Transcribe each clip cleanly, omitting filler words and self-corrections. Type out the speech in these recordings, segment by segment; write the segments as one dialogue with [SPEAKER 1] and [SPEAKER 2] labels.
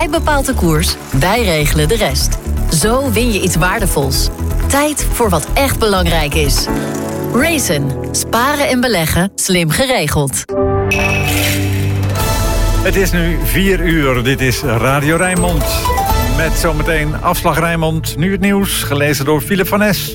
[SPEAKER 1] Jij bepaalt de koers, wij regelen de rest. Zo win je iets waardevols. Tijd voor wat echt belangrijk is. Raisin. Sparen en beleggen slim geregeld.
[SPEAKER 2] Het is nu 4 uur. Dit is Radio Rijnmond. Met zometeen Afslag Rijnmond. Nu het nieuws, gelezen door Philip van Es.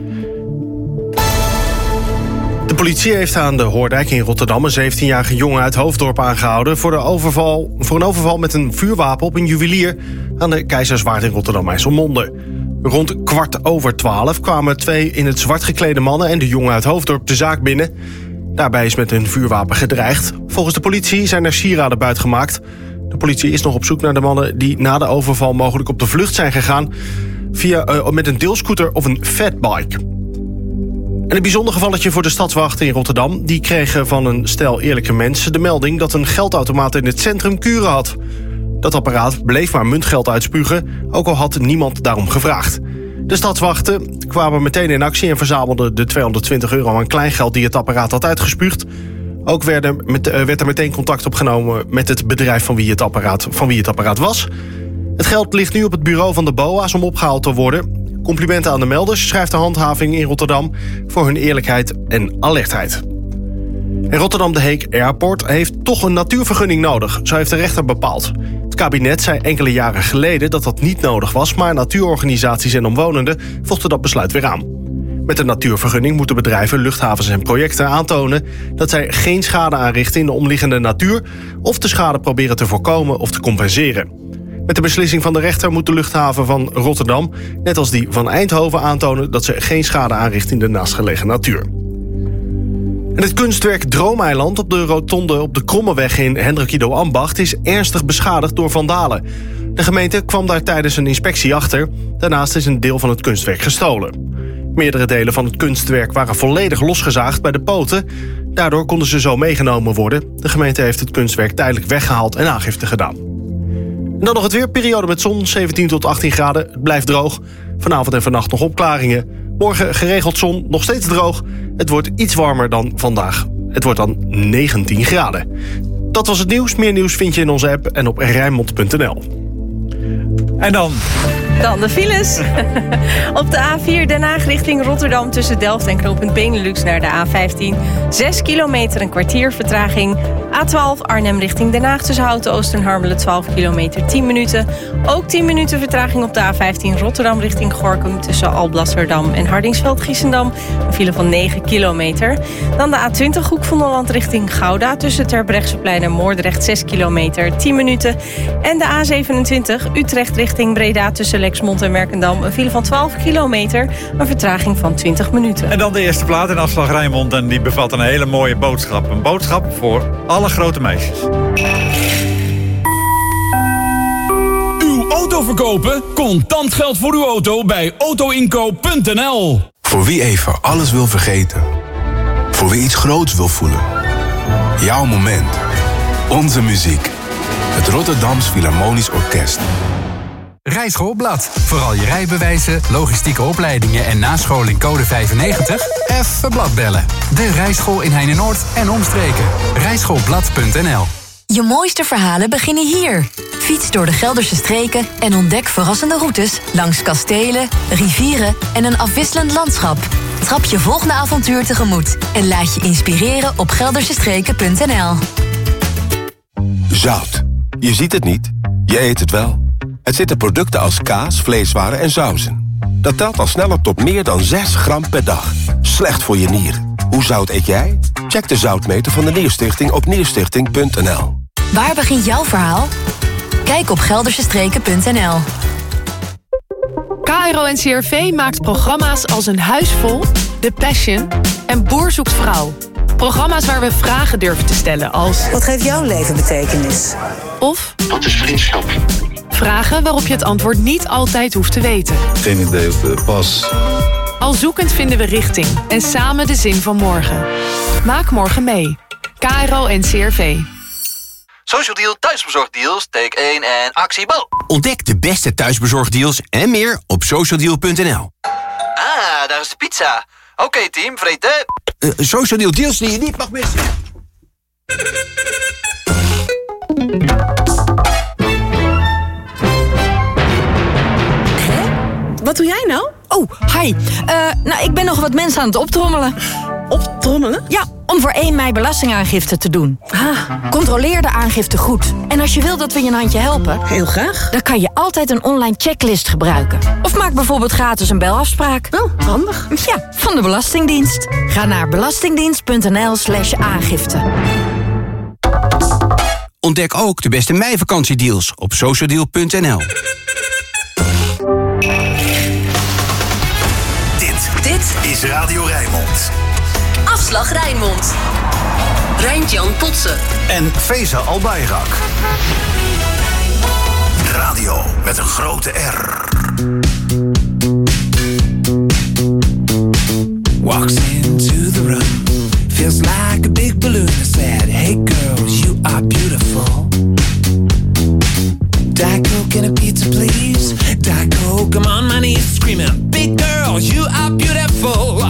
[SPEAKER 3] De politie heeft aan de Hoordijk in Rotterdam een 17-jarige jongen uit Hoofddorp aangehouden voor een overval met een vuurwapen op een juwelier aan de Keizerswaard in Rotterdam-IJsselmonde. Rond 11:15 kwamen 2 in het zwart geklede mannen en de jongen uit Hoofddorp de zaak binnen. Daarbij is met een vuurwapen gedreigd. Volgens de politie zijn er sieraden buitgemaakt. De politie is nog op zoek naar de mannen die na de overval mogelijk op de vlucht zijn gegaan met een deelscooter of een fatbike. En een bijzonder gevalletje voor de stadswachten in Rotterdam. Die kregen van een stel eerlijke mensen de melding dat een geldautomaat in het centrum kuren had. Dat apparaat bleef maar muntgeld uitspugen, ook al had niemand daarom gevraagd. De stadswachten kwamen meteen in actie en verzamelden de €220 aan kleingeld die het apparaat had uitgespuugd. Ook werd er meteen contact opgenomen met het bedrijf van wie het apparaat was. Het geld ligt nu op het bureau van de BOA's om opgehaald te worden. Complimenten aan de melders, schrijft de handhaving in Rotterdam, voor hun eerlijkheid en alertheid. En Rotterdam de Heek Airport heeft toch een natuurvergunning nodig, zo heeft de rechter bepaald. Het kabinet zei enkele jaren geleden dat dat niet nodig was, maar natuurorganisaties en omwonenden vochten dat besluit weer aan. Met een natuurvergunning moeten bedrijven, luchthavens en projecten aantonen dat zij geen schade aanrichten in de omliggende natuur of de schade proberen te voorkomen of te compenseren. Met de beslissing van de rechter moet de luchthaven van Rotterdam, net als die van Eindhoven, aantonen dat ze geen schade aanricht in de naastgelegen natuur. En het kunstwerk Droomeiland op de rotonde op de Krommeweg in Hendrik Ido Ambacht is ernstig beschadigd door vandalen. De gemeente kwam daar tijdens een inspectie achter. Daarnaast is een deel van het kunstwerk gestolen. Meerdere delen van het kunstwerk waren volledig losgezaagd bij de poten. Daardoor konden ze zo meegenomen worden. De gemeente heeft het kunstwerk tijdelijk weggehaald en aangifte gedaan. En dan nog het weer. Periode met zon, 17 tot 18 graden. Het blijft droog. Vanavond en vannacht nog opklaringen. Morgen geregeld zon, nog steeds droog. Het wordt iets warmer dan vandaag. Het wordt dan 19 graden. Dat was het nieuws. Meer nieuws vind je in onze app en op Rijnmond.nl.
[SPEAKER 2] En dan
[SPEAKER 4] de files. Op de A4 Den Haag richting Rotterdam tussen Delft en knooppunt Benelux naar de A15. 6 kilometer, een kwartier vertraging. A12 Arnhem richting Den Haag tussen Houten-Oost en Harmelen 12 kilometer, 10 minuten. Ook 10 minuten vertraging op de A15 Rotterdam richting Gorinchem tussen Alblasserdam en Hardingsveld-Giessendam. Een file van 9 kilometer. Dan de A20 Hoek van Holland richting Gouda tussen Terbrechtseplein en Moordrecht 6 kilometer, 10 minuten. En de A27 Utrecht richting Breda tussen Lexmond en Merkendam. Een file van 12 kilometer, een vertraging van 20 minuten.
[SPEAKER 2] En dan de eerste plaat in Afslag Rijnmond en die bevat een hele mooie boodschap. Een boodschap voor alle grote meisjes.
[SPEAKER 5] Uw auto verkopen? Contant geld voor uw auto bij autoinkoop.nl.
[SPEAKER 6] Voor wie even alles wil vergeten. Voor wie iets groots wil voelen. Jouw moment. Onze muziek. Het Rotterdams Philharmonisch Orkest.
[SPEAKER 7] Rijschoolblad. Vooral je rijbewijzen, logistieke opleidingen en nascholing code 95? Even bladbellen. De Rijschool in Heine-Noord en omstreken. Rijschoolblad.nl.
[SPEAKER 1] Je mooiste verhalen beginnen hier. Fiets door de Gelderse streken en ontdek verrassende routes langs kastelen, rivieren en een afwisselend landschap. Trap je volgende avontuur tegemoet en laat je inspireren op geldersestreken.nl.
[SPEAKER 8] Zout. Je ziet het niet, je eet het wel. Het zit in producten als kaas, vleeswaren en sauzen. Dat telt al snel op tot meer dan 6 gram per dag. Slecht voor je nieren. Hoe zout eet jij? Check de zoutmeter van de Nierstichting op nierstichting.nl.
[SPEAKER 1] Waar begint jouw verhaal? Kijk op geldersestreken.nl.
[SPEAKER 9] KRO-NCRV maakt programma's als Een Huis Vol, The Passion en Boer zoekt vrouw. Programma's waar we vragen durven te stellen als...
[SPEAKER 10] Wat geeft jouw leven betekenis?
[SPEAKER 9] Of...
[SPEAKER 11] Wat is vriendschap?
[SPEAKER 9] Vragen waarop je het antwoord niet altijd hoeft te weten.
[SPEAKER 11] Geen idee of de pas.
[SPEAKER 9] Al zoekend vinden we richting en samen de zin van morgen. Maak morgen mee. KRO-NCRV.
[SPEAKER 12] Social Deal thuisbezorgdeals, take 1 en actie Bo.
[SPEAKER 13] Ontdek de beste thuisbezorgdeals en meer op socialdeal.nl.
[SPEAKER 12] Ah, daar is de pizza. Oké, team, vreten.
[SPEAKER 13] Social Deal deals die je niet mag missen.
[SPEAKER 14] Wat doe jij nou?
[SPEAKER 15] Oh, hi. Ik ben nog wat mensen aan het optrommelen.
[SPEAKER 14] Optrommelen?
[SPEAKER 15] Ja, om voor 1 mei belastingaangifte te doen. Controleer de aangifte goed. En als je wil dat we je een handje helpen...
[SPEAKER 14] Heel graag.
[SPEAKER 15] Dan kan je altijd een online checklist gebruiken. Of maak bijvoorbeeld gratis een belafspraak.
[SPEAKER 14] Oh, handig.
[SPEAKER 15] Ja, van de Belastingdienst. Ga naar belastingdienst.nl/aangifte.
[SPEAKER 13] Ontdek ook de beste meivakantie-deals op socialdeal.nl.
[SPEAKER 16] Dit is Radio Rijnmond.
[SPEAKER 1] Afslag Rijnmond. Rijntjan Potsen.
[SPEAKER 16] En Feza Albayrak. Radio met een grote R.
[SPEAKER 17] Walks into the room. Feels like a big balloon. I said, hey girls, you are beautiful. Diet Coke and a pizza, please. Diet Coke, I'm on my knees screaming, big girls, you are beautiful.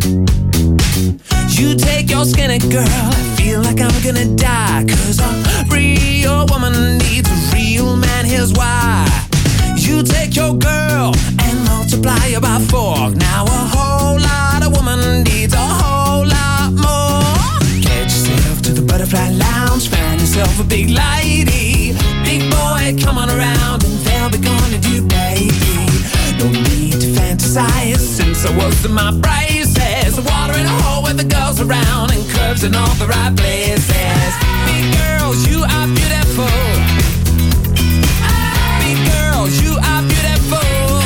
[SPEAKER 17] You take your skinny girl, I feel like I'm gonna die. 'Cause a real woman needs a real man, here's why. You take your girl and multiply her by 4. Now a whole lot of woman needs a whole lot more. Get yourself to the butterfly lounge, find yourself a big lady. Big boy, come on around and they'll be gonna do, baby. No need to fantasize, since I was in my braces. Water in a hole with the girls around and curves in all the right places. Big girls, you are beautiful. Big girls, you are beautiful.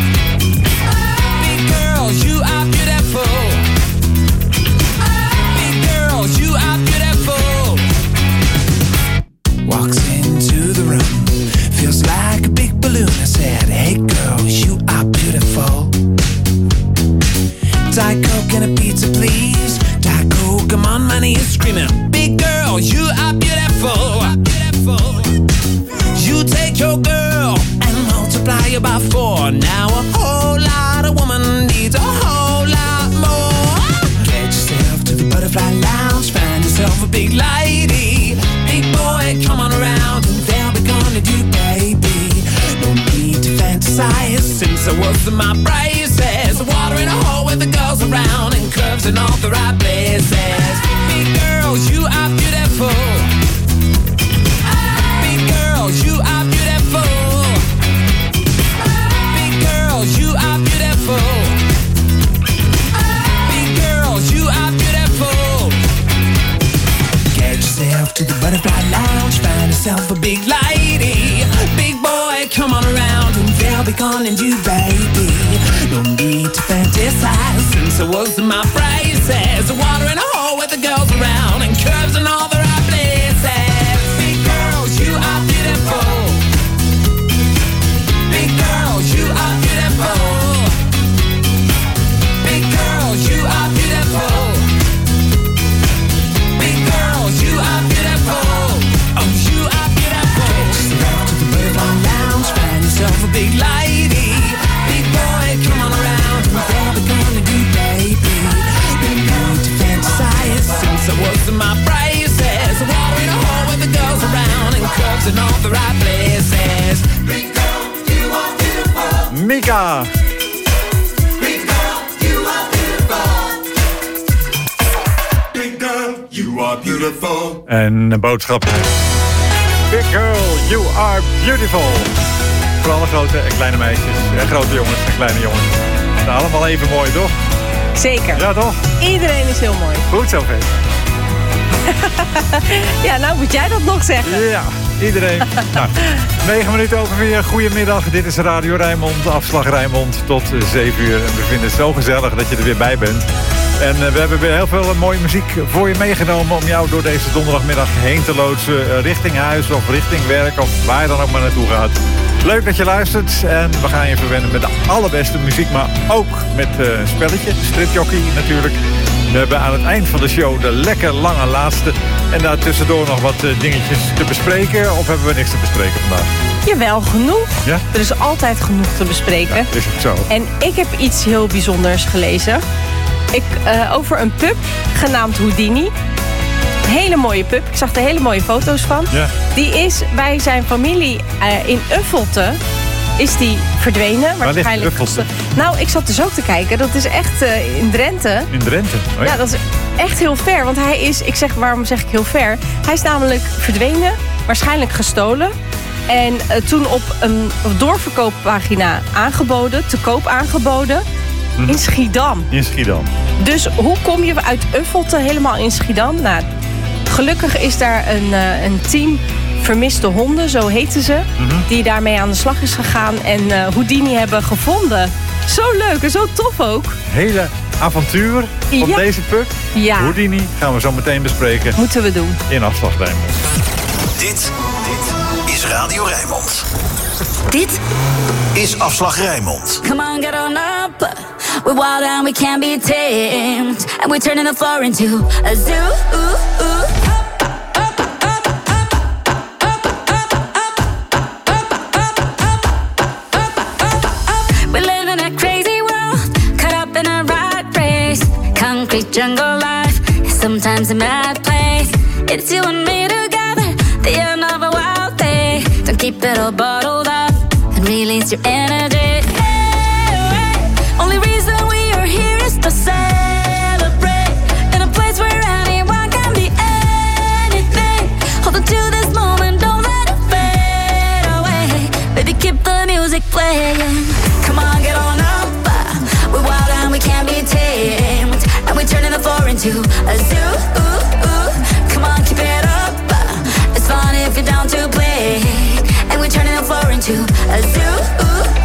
[SPEAKER 17] Big girls, you are beautiful. Big girls, you are beautiful. Walks into the room, feels like a big balloon. I said, hey girls, you are beautiful. Diet Coke and a pizza, please. Diet Coke, I'm on my knees screaming, big girl, you are beautiful. You take your girl and multiply her by 4. Now a whole lot of woman needs a whole lot more. Get yourself to the butterfly lounge, find yourself a big lady. Big boy, come on around and they'll be gonna do, baby. No need to fantasize, since I was in my braces. Water in a hole with the girls around and curves in all the right places. Big girls, you are beautiful. Big girls, you are beautiful. Big girls, you are beautiful. Big girls, you are beautiful. Get yourself to the butterfly lounge, find yourself a big lady. Big boy, come on around and they'll be calling you, baby. No need to fantasize, since I was in my braces. Water in a hole with the girls around and curves in all the right places. Big girls, you are beautiful. Big girls, you are beautiful. Big girls, you are beautiful. Big girls, you are beautiful. Oh, you are beautiful. Get yourself to the butterfly lounge, find yourself a big lady. Big boy, come on around and they'll be gonna do, baby. No need to fantasize, since I was in my braces. Water in a hole with the girls around and curves in all the right places. Big girl, you are beautiful.
[SPEAKER 2] Mika.
[SPEAKER 17] Big girl, you are beautiful. Big girl, you are beautiful.
[SPEAKER 2] En een boodschap. Big girl, you are beautiful. Voor alle grote en kleine meisjes. En grote jongens en kleine jongens. Ze zijn allemaal even mooi, toch?
[SPEAKER 4] Zeker.
[SPEAKER 2] Ja, toch?
[SPEAKER 4] Iedereen is heel mooi.
[SPEAKER 2] Goed zo, Vet.
[SPEAKER 4] Ja, nou moet jij dat nog zeggen.
[SPEAKER 2] Ja, iedereen. 9 minuten over 4. Goedemiddag. Dit is Radio Rijnmond. Afslag Rijnmond tot 7 uur. En we vinden het zo gezellig dat je er weer bij bent. En we hebben weer heel veel mooie muziek voor je meegenomen om jou door deze donderdagmiddag heen te loodsen. Richting huis of richting werk of waar je dan ook maar naartoe gaat. Leuk dat je luistert en we gaan je verwennen met de allerbeste muziek, maar ook met een spelletje, stripjockey natuurlijk. We hebben aan het eind van de show de lekker lange laatste. En daartussendoor nog wat dingetjes te bespreken. Of hebben we niks te bespreken vandaag?
[SPEAKER 4] Jawel, genoeg.
[SPEAKER 2] Ja?
[SPEAKER 4] Er is altijd genoeg te bespreken.
[SPEAKER 2] Ja, is het zo.
[SPEAKER 4] En ik heb iets heel bijzonders gelezen. Over een pup genaamd Houdini. Hele mooie pup. Ik zag er hele mooie foto's van.
[SPEAKER 2] Ja.
[SPEAKER 4] Die is bij zijn familie in Uffelte is die verdwenen.
[SPEAKER 2] Waar ligt
[SPEAKER 4] Waarschijnlijk.
[SPEAKER 2] Uffelte?
[SPEAKER 4] Nou, ik zat dus ook te kijken. Dat is echt in Drenthe.
[SPEAKER 2] In Drenthe? Oh
[SPEAKER 4] Ja, dat is echt heel ver. Want hij is, waarom zeg ik heel ver? Hij is namelijk verdwenen, waarschijnlijk gestolen. En toen op een doorverkooppagina te koop aangeboden. In Schiedam.
[SPEAKER 2] In Schiedam.
[SPEAKER 4] Dus hoe kom je uit Uffelte helemaal in Schiedam? Nou, gelukkig is daar een team vermiste honden, zo heten ze. Die daarmee aan de slag is gegaan en Houdini hebben gevonden. Zo leuk en zo tof ook.
[SPEAKER 2] Hele avontuur op deze pub.
[SPEAKER 4] Ja.
[SPEAKER 2] Houdini gaan we zo meteen bespreken.
[SPEAKER 4] Moeten we doen.
[SPEAKER 2] In Afslag Rijnmond.
[SPEAKER 16] Dit is Radio Rijnmond.
[SPEAKER 10] Dit
[SPEAKER 16] is Afslag Rijnmond.
[SPEAKER 18] Come on, get on up. We're wild and we can't be tamed. And we're turning the floor into a zoo. We live in a crazy world, caught up in a rat race. Concrete jungle life is sometimes a mad place. It's you and me together, the end of a wild day. Don't keep it all bottled up and release your energy. Only reason we are here is to celebrate in a place where anyone can be anything. Hold on to this moment, don't let it fade away. Baby, keep the music playing. Come on, get on up. We're wild and we can't be tamed. And we're turning the floor into a zoo. Come on, keep it up. It's fun if you're down to play. And we're turning the floor into a zoo.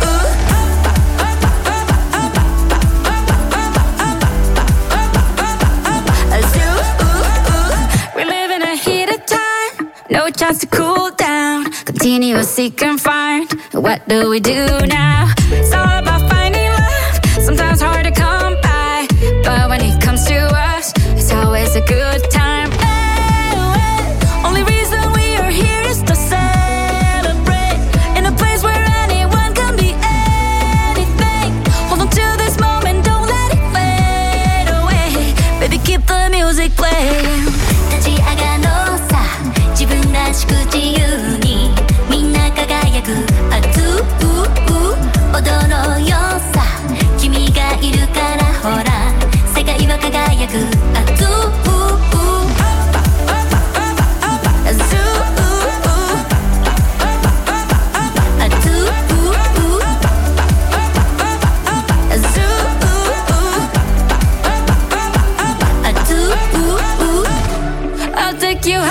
[SPEAKER 18] No chance to cool down. Continue seek and find. What do we do now? It's all about finding love. Sometimes hard to come by, but when it comes to us, it's always a good time. Only reason we are here is to celebrate in a place where anyone can be anything. Hold on to this moment, don't let it fade away. Baby, keep the music playing. 自由にみんな輝く熱う踊ろうよさ君がいるからほら世界は輝く熱うI'll take you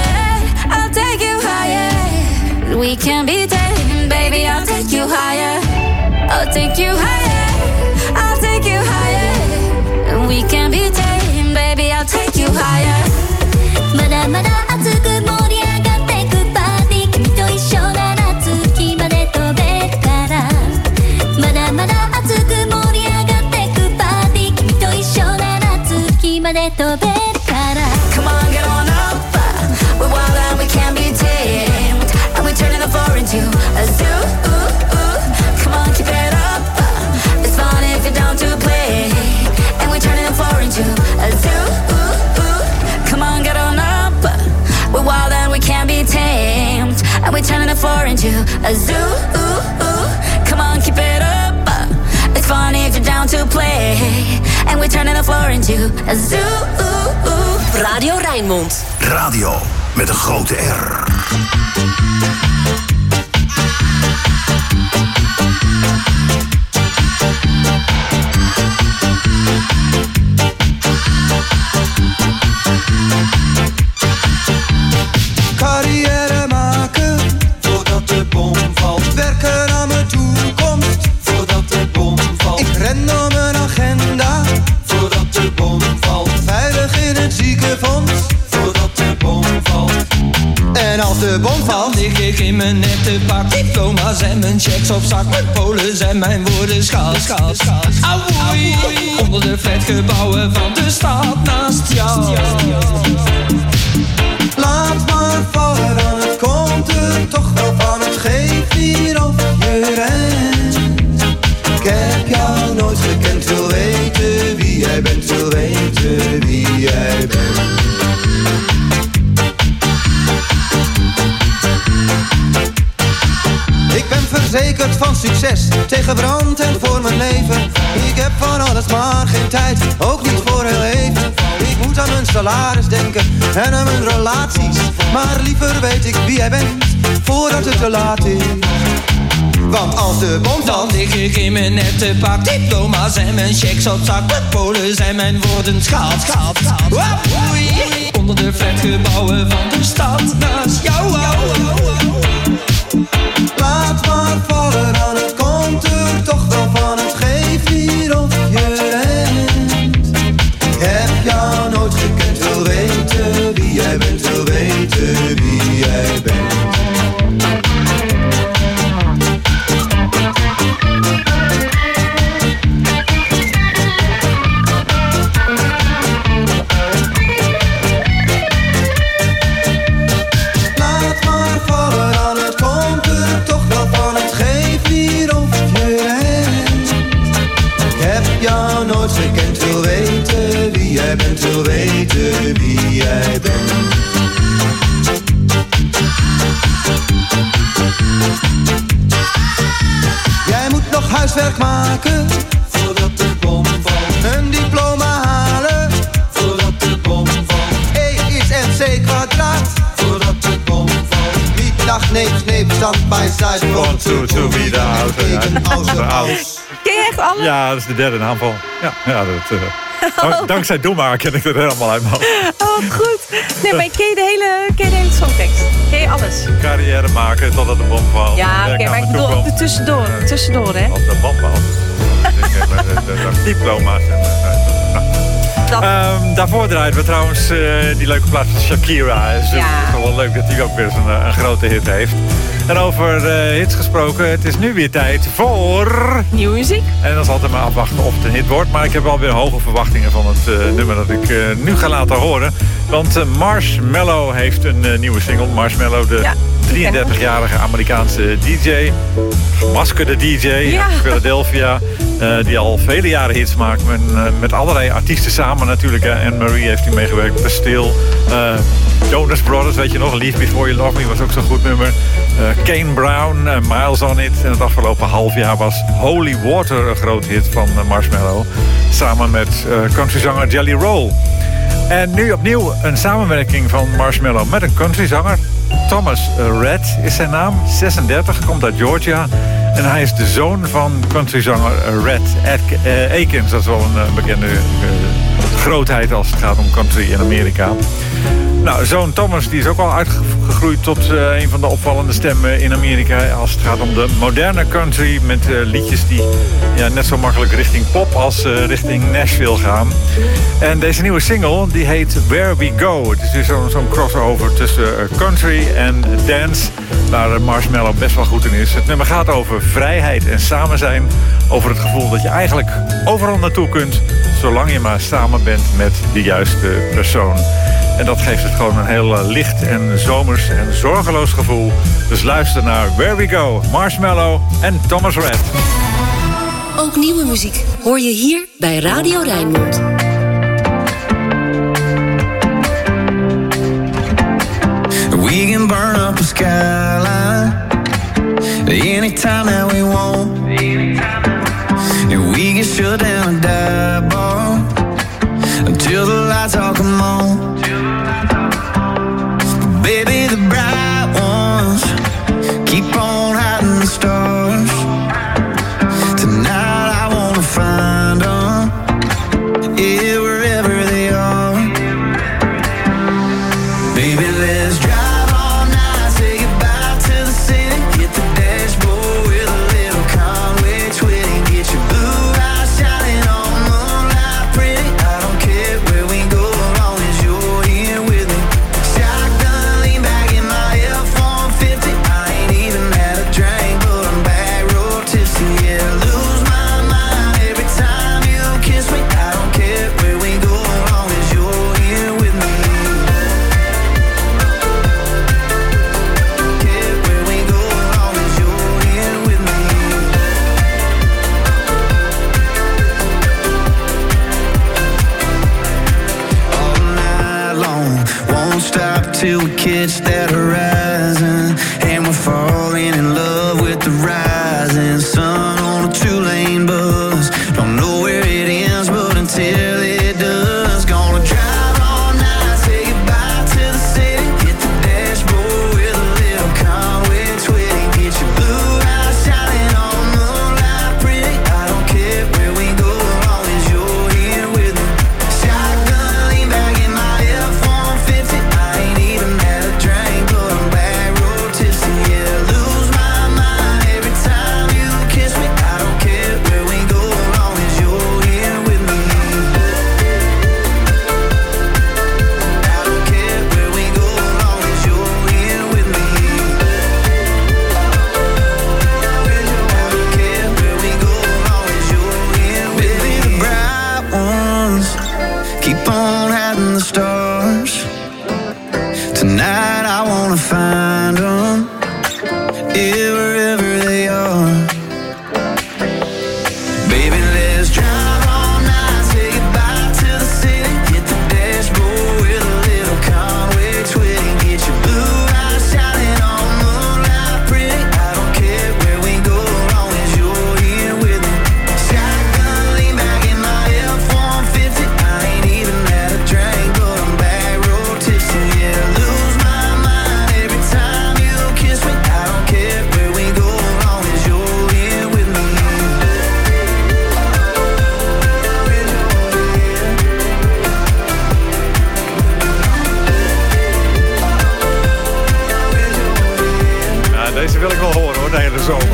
[SPEAKER 18] higher.We can be tamed, baby, I'll take you higher. I'll take you higher, I'll take you higher. We can be tamed, baby, I'll take you higher. まだまだ熱く盛り上がってくパーティー君と一緒なら月まで飛べるからまだまだ熱く盛り上がってくパーティー君と一緒なら月まで飛べるから Come on, get on up. We're wild and we can't be tamed.We're turning the floor into a zoo. Come on, keep it up. It's fun if you're down to play. And we're turning the floor into a zoo. Come on, get on up. We're wild and we can't be tamed. And we're turning the floor into a zoo. Come on, keep it up. It's fun if you're down to play. And we're turning the floor into a zoo.
[SPEAKER 10] Radio Rijnmond.
[SPEAKER 16] Radio met een grote R.
[SPEAKER 19] Carrière maken voordat de bom valt. Werken aan mijn toekomst voordat de bom valt. Ik ren naar mijn agenda voordat de bom valt. Veilig in het ziekenfonds voordat de bom valt. En als de bom valt, lig ik in mijn nette pak. Diploma's en mijn checks op zak. Mijn polen zijn mijn woorden schaal. Auwoei, onder de flatgebouwen van de stad naast jou. Laat maar vallen, dan het komt er toch wel van. Het geeft hier of je rent. Ik heb jou nooit gekend, wil weten wie jij bent. Wil weten wie jij bent. Ik ben verzekerd verzekerd van succes, tegen brand en voor mijn leven. Ik heb van alles maar geen tijd, ook niet voor heel even. Ik moet aan mijn salaris denken en aan mijn relaties. Maar liever weet ik wie jij bent, voordat het te laat is. Want als de bom valt,
[SPEAKER 17] dan lig ik in mijn nette pak. Diploma's en mijn checks op zak. Met polen zijn mijn woorden schaat. Onder de flatgebouwen van de stad naast jou.
[SPEAKER 19] Laat maar vallen, dan het komt er toch wel van. Het geeft hier of je rent. Ik heb jou nooit gekend, wil weten wie jij bent. Wil weten wie jij bent. Gekend, wil weten wie jij bent, wil weten wie jij bent. Jij moet nog huiswerk maken, voordat de bom valt. Een diploma halen, voordat de bom valt. E is MC kwadraat, voordat de bom valt. Niet dag, nee, stand by side.
[SPEAKER 2] Want zo wie de auto.
[SPEAKER 4] Ken je echt alles?
[SPEAKER 2] Ja, dat is de derde naamval. Ja, dat, dankzij Doema ken ik het helemaal uit mijn hoofd.
[SPEAKER 4] Oh, goed. Nee, maar ken je de hele songtekst? Ken je alles?
[SPEAKER 2] Carrière maken totdat de bom valt.
[SPEAKER 4] Ja, oké, maar ik bedoel ook de tussendoor, hè?
[SPEAKER 2] Als de bom valt. Diploma's. Daarvoor draaien we trouwens die leuke plaats van Shakira. Het is toch wel leuk dat hij ook weer eens een grote hit heeft. En over hits gesproken, het is nu weer tijd voor...
[SPEAKER 4] nieuwe muziek.
[SPEAKER 2] En dan is altijd maar afwachten of het een hit wordt. Maar ik heb alweer hoge verwachtingen van het nummer dat ik nu ga laten horen. Want Marshmello heeft een nieuwe single. Marshmello, de 33-jarige Amerikaanse DJ. Gemaskerde DJ uit Philadelphia. Die al vele jaren hits maakt. Met allerlei artiesten samen natuurlijk. Anne-Marie heeft hij meegewerkt. Bastille. Jonas Brothers, weet je nog. Leave Before You Love Me was ook zo'n goed nummer. Kane Brown, Miles on It. En het afgelopen half jaar was Holy Water een groot hit van Marshmello. Samen met countryzanger Jelly Roll. En nu opnieuw een samenwerking van Marshmello met een countryzanger. Thomas Rhett is zijn naam. 36, komt uit Georgia. En hij is de zoon van countryzanger Rhett Akins. Dat is wel een bekende grootheid als het gaat om country in Amerika. Nou, zoon Thomas die is ook al uitgegroeid tot een van de opvallende stemmen in Amerika. Als het gaat om de moderne country met liedjes die net zo makkelijk richting pop als richting Nashville gaan. En deze nieuwe single die heet Where We Go. Het is dus zo'n crossover tussen country en dance, waar Marshmello best wel goed in is. Het nummer gaat over vrijheid en samen zijn. Over het gevoel dat je eigenlijk overal naartoe kunt, zolang je maar samen bent met de juiste persoon. En dat geeft het gewoon een heel licht en zomers en zorgeloos gevoel. Dus luister naar Where We Go, Marshmello en Thomas Rhett.
[SPEAKER 10] Ook nieuwe muziek hoor je hier bij Radio Rijnmond.
[SPEAKER 17] We can burn up a skyline anytime that we want. And we can shut down a dive bar until the lights all come on. Baby, the bright ones keep on hiding the stars. Tonight I wanna find them, yeah, wherever they are. Baby, let's drive all night, say goodbye to the city. Hit the dashboard with a little Conway twitty. Get your blue eyes shining on moonlight pretty. I don't care where we go, as long as you're here with me. Shotgun, lean back in my F-150. I ain't even had a drink, but I'm back road tipsy. Yeah, lose my mind every time you kiss me. I don't care where we go, as long as you're here with me. Care where we go, as long as you're here with me. All night long, won't stop till we catch that horizon, and we're falling in love with the ride.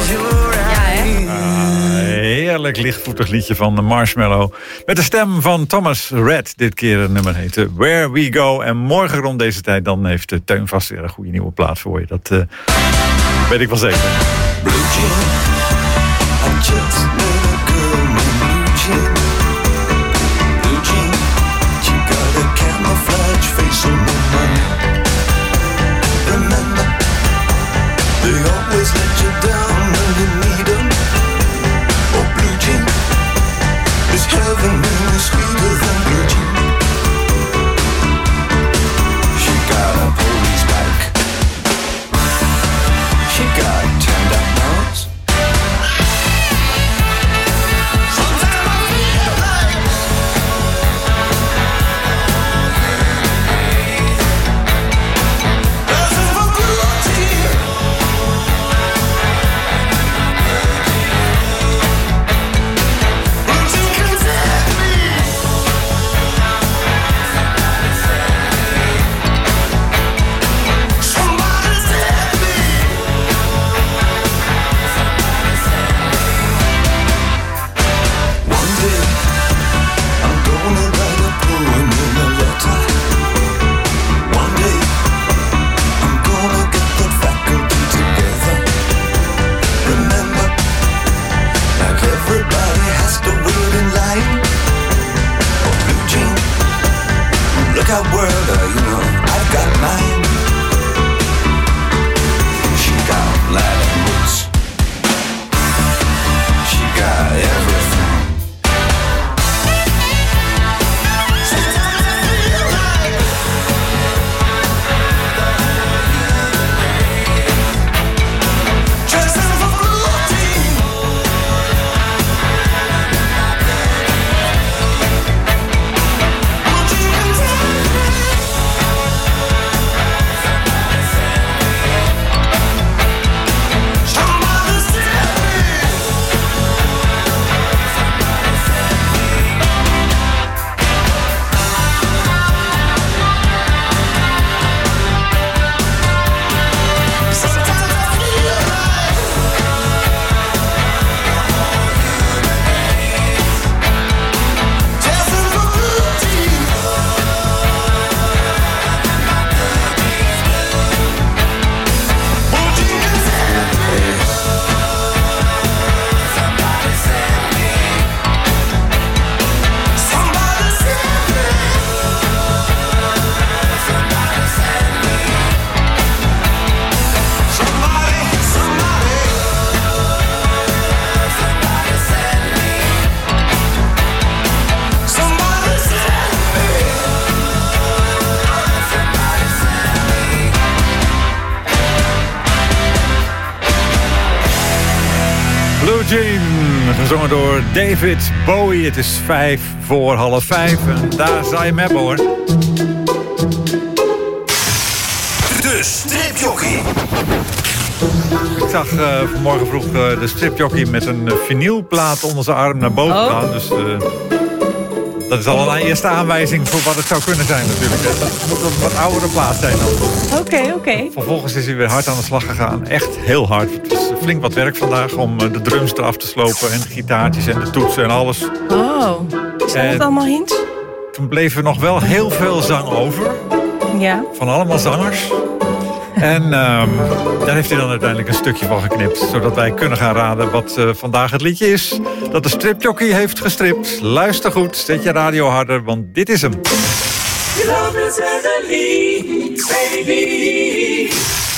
[SPEAKER 2] Heerlijk lichtvoetig liedje van de Marshmallow. Met de stem van Thomas Red. Dit keer het nummer heet Where We Go. En morgen rond deze tijd dan heeft Teun vast weer een goede nieuwe plaat voor je. Dat weet ik wel zeker.
[SPEAKER 19] Blue Jean, I just met a girl named Blue Jean. Blue Jean, she got a camouflage face on the money. Remember, they always let you down when you need them. Oh, Blue Jean, is heaven really sweeter than Blue Jean? She got a police bike. She got turned up nose. Sometimes I feel like there's a cruelty. But you can tell me. Somebody tell me. One day, I'm gonna write a poem in a letter. One day, I'm gonna get that faculty together. Remember, like everybody has to wait in line. Oh, Blue Jean, look how world, I've got mine. She got Latin roots. She got everything. Sometimes I feel like dressing for cruelty. Won't you tell me? Somebody tell me. Sometimes I feel like dressing for cruelty. Won't you tell me? Somebody tell me. Somebody
[SPEAKER 2] Blue Jean, gezongen door David Bowie. Het is 5:45 en daar zou je hem hebben hoor.
[SPEAKER 16] De stripjockey.
[SPEAKER 2] Ik zag vanmorgen vroeg de stripjockey met een vinylplaat onder zijn arm naar boven gaan. Dus dat is al een eerste aanwijzing voor wat het zou kunnen zijn natuurlijk. Het moet een wat oudere plaat zijn dan.
[SPEAKER 4] Oké.
[SPEAKER 2] Vervolgens is hij weer hard aan de slag gegaan. Echt heel hard. Het is flink wat werk vandaag om de drums eraf te slopen. En de gitaartjes en de toetsen en alles.
[SPEAKER 4] Oh, zijn dat allemaal hints?
[SPEAKER 2] Toen bleef er nog wel heel veel zang over.
[SPEAKER 4] Ja.
[SPEAKER 2] Van allemaal zangers. En daar heeft hij dan uiteindelijk een stukje van geknipt. Zodat wij kunnen gaan raden wat vandaag het liedje is. Dat de stripjockey heeft gestript. Luister goed, zet je radio harder, want dit is hem.
[SPEAKER 19] Love is as a lead, baby.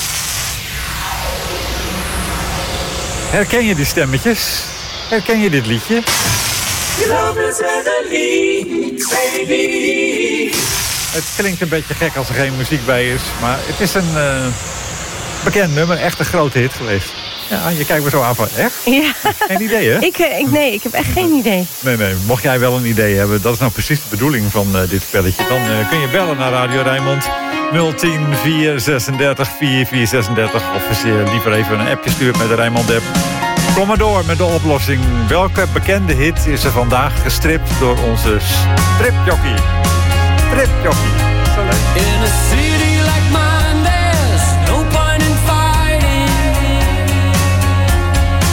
[SPEAKER 2] Herken je die stemmetjes? Herken je dit liedje?
[SPEAKER 19] Love is as a lead, baby.
[SPEAKER 2] Het klinkt een beetje gek als er geen muziek bij is. Maar het is een bekend nummer. Echt een grote hit geweest. Ja, je kijkt me zo aan van, echt?
[SPEAKER 4] Ja.
[SPEAKER 2] Geen idee, hè?
[SPEAKER 4] Nee, ik heb echt geen idee.
[SPEAKER 2] Nee. Mocht jij wel een idee hebben, dat is nou precies de bedoeling van dit spelletje. Dan kun je bellen naar Radio Rijnmond 010 436 4436. Of als je liever even een appje stuurt met de Rijnmond app. Kom maar door met de oplossing. Welke bekende hit is er vandaag gestript door onze stripjockey? Stripjockey. Zo leuk.
[SPEAKER 17] In a city like mine, there's no point in fighting.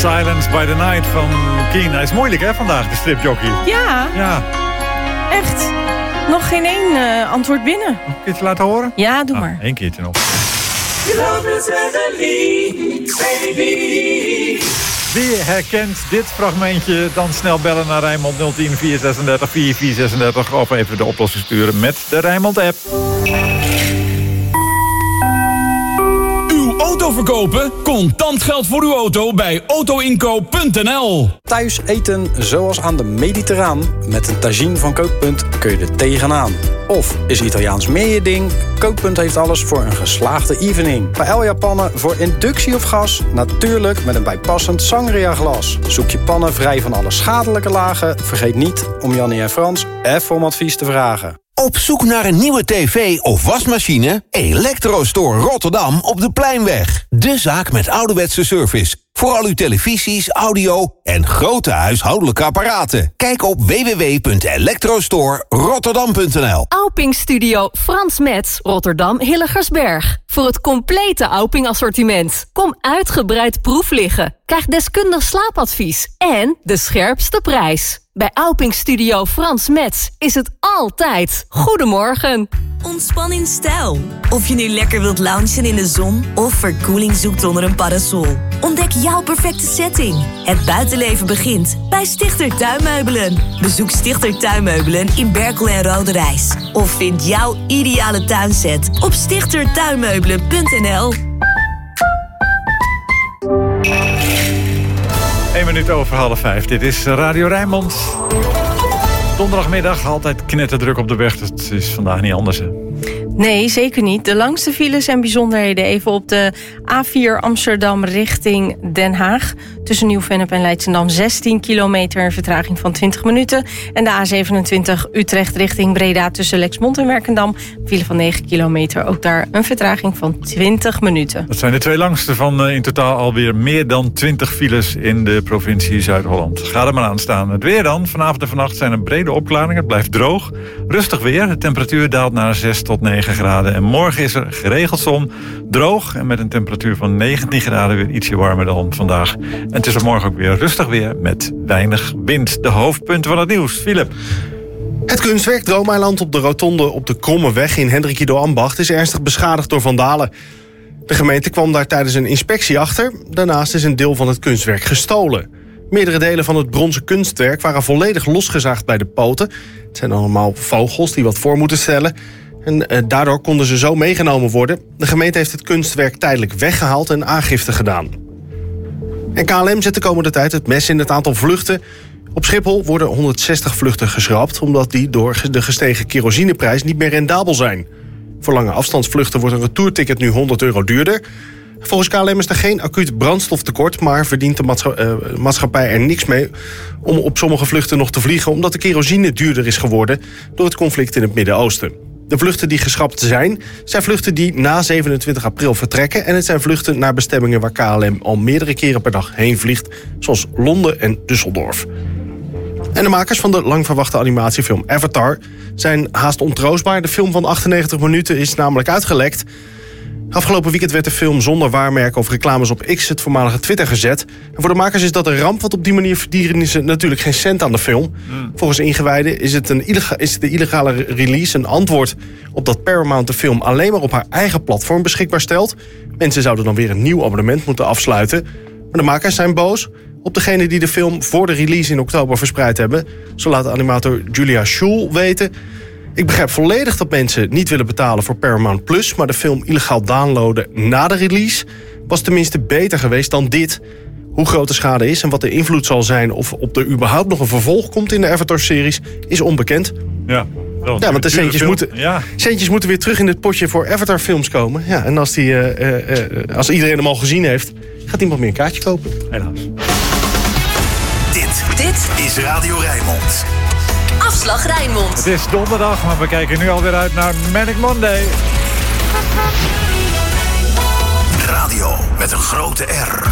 [SPEAKER 2] Silence by the Night van Keen. Hij is moeilijk hè vandaag, de stripjockey.
[SPEAKER 4] Ja. Echt. Nog geen één antwoord binnen.
[SPEAKER 2] Een keertje laten horen?
[SPEAKER 4] Ja, doe maar.
[SPEAKER 2] 1 keertje nog. Wie herkent dit fragmentje? Dan snel bellen naar Rijnmond 010 436 4436 of even de oplossing sturen met de Rijnmond app.
[SPEAKER 5] Uw auto verkopen? Contant geld voor uw auto bij autoinkoop.nl.
[SPEAKER 20] Thuis eten zoals aan de Mediterraan. Met een tagine van Kookpunt kun je er tegenaan. Of is Italiaans meer je ding? Kookpunt heeft alles voor een geslaagde evening. Paella-pannen voor inductie of gas? Natuurlijk met een bijpassend sangria-glas. Zoek je pannen vrij van alle schadelijke lagen? Vergeet niet om Jannie en Frans even om advies te vragen.
[SPEAKER 21] Op zoek naar een nieuwe tv of wasmachine? Electrostore Rotterdam op de Pleinweg. De zaak met ouderwetse service. Voor al uw televisies, audio en grote huishoudelijke apparaten. Kijk op www.electrostorerotterdam.nl.
[SPEAKER 22] Auping Studio Frans Metz, Rotterdam Hilligersberg. Voor het complete Auping assortiment. Kom uitgebreid proef liggen. Krijg deskundig slaapadvies en de scherpste prijs. Bij Auping Studio Frans Metz is het altijd goedemorgen.
[SPEAKER 23] Ontspan in stijl. Of je nu lekker wilt loungen in de zon of verkoeling zoekt onder een parasol. Ontdek jouw perfecte setting. Het buitenleven begint bij Stichter Tuinmeubelen. Bezoek Stichter Tuinmeubelen in Berkel en Roderijs. Of vind jouw ideale tuinset op stichtertuinmeubelen.nl.
[SPEAKER 2] 1 minuut over 4:30. Dit is Radio Rijnmond. Donderdagmiddag altijd knetterdruk op de weg. Het is vandaag niet anders, hè?
[SPEAKER 4] Nee, zeker niet. De langste files en bijzonderheden even op de A4 Amsterdam richting Den Haag. Tussen Nieuw-Vennep en Leidschendam 16 kilometer, een vertraging van 20 minuten. En de A27 Utrecht richting Breda tussen Lexmond en Werkendam. File van 9 kilometer, ook daar een vertraging van 20 minuten.
[SPEAKER 2] Dat zijn de 2 langste van in totaal alweer meer dan 20 files in de provincie Zuid-Holland. Ga er maar aan staan. Het weer dan. Vanavond en vannacht zijn er brede opklaringen. Het blijft droog. Rustig weer. De temperatuur daalt naar 6 tot 9 graden. En morgen is er geregeld zon, droog en met een temperatuur van 19 graden weer ietsje warmer dan vandaag. En het is er morgen ook weer rustig weer met weinig wind. De hoofdpunten van het nieuws. Philip.
[SPEAKER 3] Het kunstwerk Droomeiland op de rotonde op de Krommeweg in Hendrikido Ambacht is ernstig beschadigd door vandalen. De gemeente kwam daar tijdens een inspectie achter. Daarnaast is een deel van het kunstwerk gestolen. Meerdere delen van het bronzen kunstwerk waren volledig losgezaagd bij de poten. Het zijn allemaal vogels die wat voor moeten stellen. En daardoor konden ze zo meegenomen worden. De gemeente heeft het kunstwerk tijdelijk weggehaald en aangifte gedaan. En KLM zet de komende tijd het mes in het aantal vluchten. Op Schiphol worden 160 vluchten geschrapt, omdat die door de gestegen kerosineprijs niet meer rendabel zijn. Voor lange afstandsvluchten wordt een retourticket nu €100 duurder. Volgens KLM is er geen acuut brandstoftekort, maar verdient de maatschappij er niks mee om op sommige vluchten nog te vliegen, omdat de kerosine duurder is geworden door het conflict in het Midden-Oosten. De vluchten die geschrapt zijn vluchten die na 27 april vertrekken. En het zijn vluchten naar bestemmingen waar KLM al meerdere keren per dag heen vliegt, zoals Londen en Düsseldorf. En de makers van de lang verwachte animatiefilm Avatar zijn haast ontroostbaar. De film van 98 minuten is namelijk uitgelekt. Afgelopen weekend werd de film zonder waarmerken of reclames op X, het voormalige Twitter, gezet. En voor de makers is dat een ramp, want op die manier verdienen ze natuurlijk geen cent aan de film. Volgens ingewijden is de illegale release een antwoord op dat Paramount de film alleen maar op haar eigen platform beschikbaar stelt. Mensen zouden dan weer een nieuw abonnement moeten afsluiten. Maar de makers zijn boos op degene die de film voor de release in oktober verspreid hebben. Zo laat animator Julia Schul weten: ik begrijp volledig dat mensen niet willen betalen voor Paramount Plus, maar de film illegaal downloaden na de release was tenminste beter geweest dan dit. Hoe groot de schade is en wat de invloed zal zijn of op er überhaupt nog een vervolg komt in de Avatar-series is onbekend.
[SPEAKER 2] Ja,
[SPEAKER 3] want de centjes moeten weer terug in het potje voor Avatar-films komen. Ja, en als iedereen hem al gezien heeft, gaat niemand meer een kaartje kopen.
[SPEAKER 2] Helaas.
[SPEAKER 16] Dit is Radio Rijnmond.
[SPEAKER 23] Afslag Rijnmond.
[SPEAKER 2] Het is donderdag, maar we kijken nu alweer uit naar Manic Monday.
[SPEAKER 16] Radio met een grote R.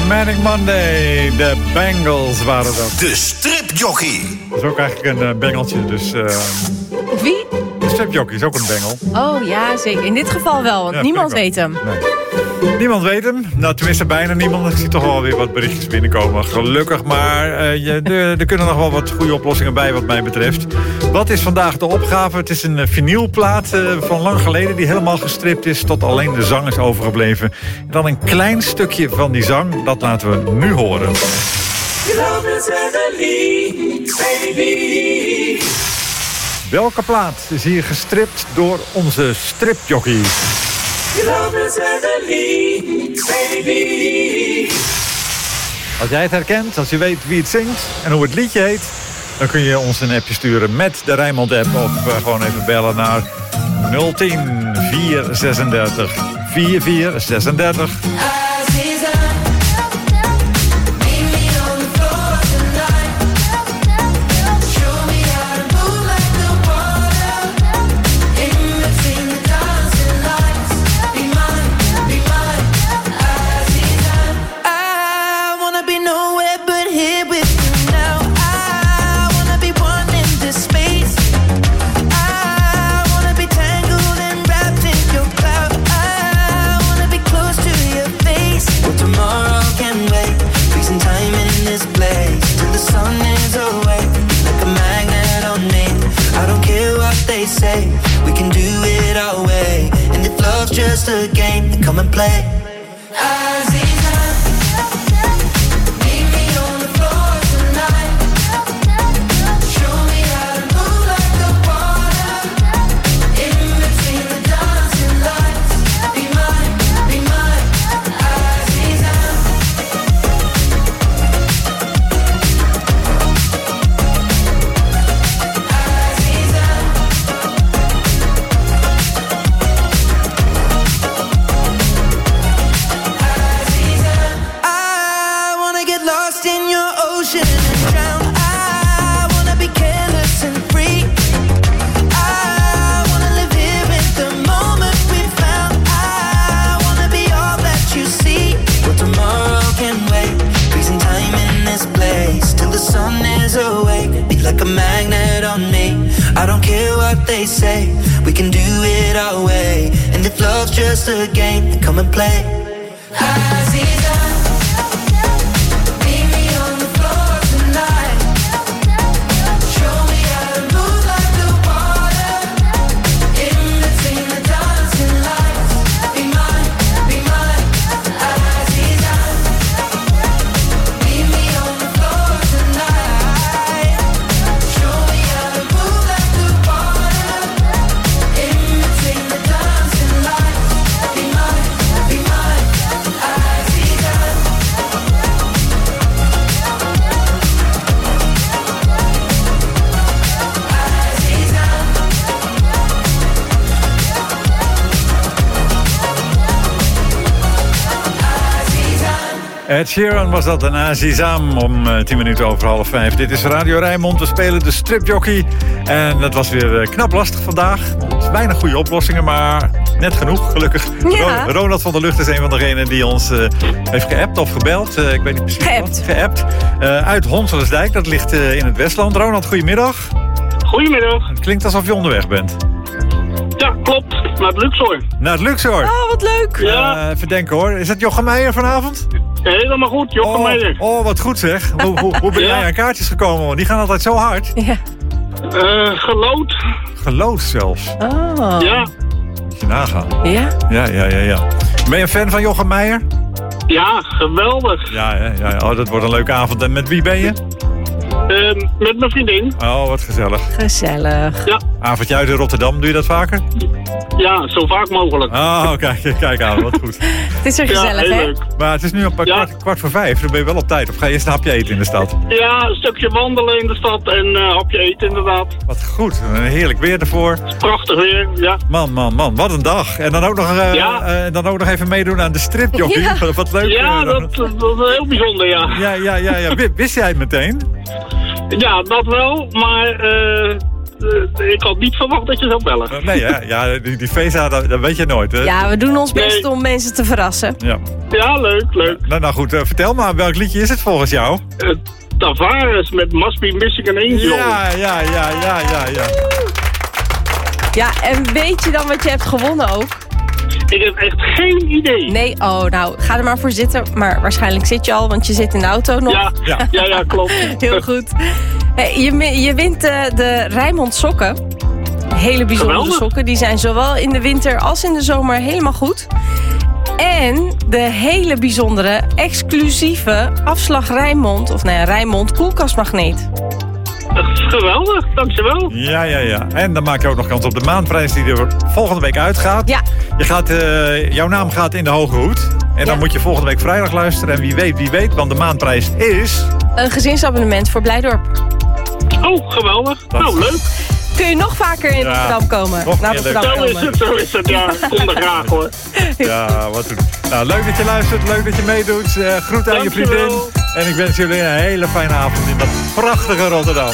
[SPEAKER 2] Manic Monday, de Bengals waren dat.
[SPEAKER 16] De stripjockey.
[SPEAKER 2] Dat is ook eigenlijk een bengeltje, dus...
[SPEAKER 4] Wie?
[SPEAKER 2] De stripjockey is ook een bengel.
[SPEAKER 4] Oh ja, zeker. In dit geval wel, want niemand weet hem.
[SPEAKER 2] Nee. Niemand weet hem. Nou, tenminste bijna niemand. Ik zie toch wel weer wat berichtjes binnenkomen. Gelukkig, maar er kunnen nog wel wat goede oplossingen bij wat mij betreft. Wat is vandaag de opgave? Het is een vinylplaat van lang geleden die helemaal gestript is. Tot alleen de zang is overgebleven. En dan een klein stukje van die zang. Dat laten we nu horen. Welke plaat is hier gestript door onze stripjockey? Als jij het herkent, als je weet wie het zingt en hoe het liedje heet, dan kun je ons een appje sturen met de Rijnmond-app of gewoon even bellen naar 010 436 4436.
[SPEAKER 17] We can do it our way, and if love's just a game, then come and play. Say we can do it our way, and if love's just a game, then come and play.
[SPEAKER 2] Ed Sheeran was dat, een Azizam om 10 minuten over 4:30. Dit is Radio Rijnmond, we spelen de stripjockey. En dat was weer knap lastig vandaag. Weinig goede oplossingen, maar net genoeg, gelukkig.
[SPEAKER 4] Ja.
[SPEAKER 2] Ronald van der Lucht is een van degenen die ons heeft geappt of gebeld. Ik weet niet precies geappt. Uit Honselersdijk, dat ligt in het Westland. Ronald, goedemiddag.
[SPEAKER 6] Goedemiddag.
[SPEAKER 2] Het klinkt alsof je onderweg bent.
[SPEAKER 6] Ja, klopt. Naar het Luxor.
[SPEAKER 2] Naar het Luxor?
[SPEAKER 4] Oh, wat leuk.
[SPEAKER 6] Ja.
[SPEAKER 2] Even denken hoor. Is dat Jochem Meijer vanavond?
[SPEAKER 6] Helemaal goed, Jochem Meijer.
[SPEAKER 2] Oh, wat goed zeg. Hoe ben jij aan kaartjes gekomen? Want die gaan altijd zo hard.
[SPEAKER 4] Ja.
[SPEAKER 6] Geloot.
[SPEAKER 2] Geloot zelfs?
[SPEAKER 4] Oh.
[SPEAKER 6] Ja.
[SPEAKER 2] Moet je nagaan.
[SPEAKER 4] Ja?
[SPEAKER 2] Ja. Ben je een fan van Jochem Meijer?
[SPEAKER 6] Ja, geweldig.
[SPEAKER 2] Ja. Oh, dat wordt een leuke avond. En met wie ben je?
[SPEAKER 6] Met mijn vriendin.
[SPEAKER 2] Oh, wat gezellig.
[SPEAKER 4] Gezellig.
[SPEAKER 6] Ja.
[SPEAKER 2] Avondje uit in Rotterdam, doe je dat vaker?
[SPEAKER 6] Ja, zo vaak mogelijk.
[SPEAKER 2] Oh, kijk aan, wat goed.
[SPEAKER 4] Het is er gezellig, hè?
[SPEAKER 2] Leuk. Maar het is nu op kwart voor 5, dan ben je wel op tijd. Of ga je eerst een hapje eten in de stad?
[SPEAKER 6] Ja, een stukje wandelen in de stad en een hapje eten inderdaad.
[SPEAKER 2] Wat goed, een heerlijk weer ervoor.
[SPEAKER 6] Prachtig weer, ja.
[SPEAKER 2] Man, wat een dag. En dan ook nog even meedoen aan de stripjockey. Ja. Wat leuk.
[SPEAKER 6] Ja, dat is heel bijzonder, ja.
[SPEAKER 2] Ja. Wist jij het meteen?
[SPEAKER 6] Ja, dat wel, maar ik had niet verwacht dat je zou bellen.
[SPEAKER 2] Nee, hè? Ja, die Vesa, dat weet je nooit. Hè?
[SPEAKER 4] Ja, we doen ons best om mensen te verrassen.
[SPEAKER 2] Ja, leuk. Nou goed, vertel maar, welk liedje is het volgens jou?
[SPEAKER 6] Tavares met Must Be Missing an Angel.
[SPEAKER 2] Ja.
[SPEAKER 4] Ja, en weet je dan wat je hebt gewonnen ook?
[SPEAKER 6] Ik heb echt geen idee.
[SPEAKER 4] Nee, nou, ga er maar voor zitten. Maar waarschijnlijk zit je al, want je zit in de auto nog.
[SPEAKER 6] Ja, klopt.
[SPEAKER 4] Heel goed. Hey, je wint de Rijnmond sokken. Hele bijzondere sokken. Die zijn zowel in de winter als in de zomer helemaal goed. En de hele bijzondere, exclusieve afslag Rijnmond... Rijnmond koelkastmagneet.
[SPEAKER 6] Geweldig, dankjewel.
[SPEAKER 2] Ja. En dan maak je ook nog kans op de maandprijs die er volgende week uitgaat.
[SPEAKER 4] Ja.
[SPEAKER 2] Jouw naam gaat in de hoge hoed. En dan moet je volgende week vrijdag luisteren. En wie weet, want de maandprijs is...
[SPEAKER 4] een gezinsabonnement voor Blijdorp.
[SPEAKER 6] Oh, geweldig. Nou, leuk.
[SPEAKER 4] Kun je nog vaker in Rotterdam komen?
[SPEAKER 6] Zo is het, ja. Kom er graag, hoor.
[SPEAKER 2] Ja, wat doen. Nou, leuk dat je luistert, leuk dat je meedoet. Groet aan je vriendin. En ik wens jullie een hele fijne avond in dat prachtige Rotterdam.